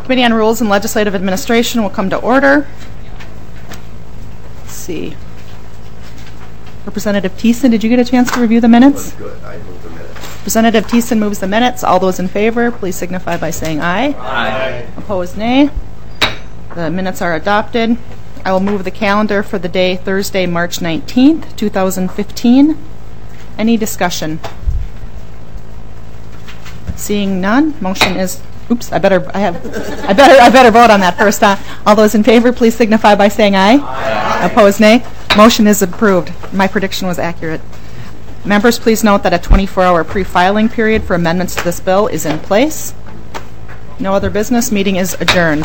Committee on Rules and Legislative Administration will come to order. Let's see. Representative Thiessen, did you get a chance to review the minutes? Good. I move the minutes. Representative Thiessen moves the minutes. All those in favor, please signify by saying aye. Aye. Opposed, nay. The minutes are adopted. I will move the calendar for the day Thursday, March 19th, 2015. Any discussion? Seeing none, motion is. Oops, I better vote on that first. All those in favor, please signify by saying aye. Aye. Opposed, nay. Motion is approved. My prediction was accurate. Members, please note that a 24-hour pre-filing period for amendments to this bill is in place. No other business. Meeting is adjourned.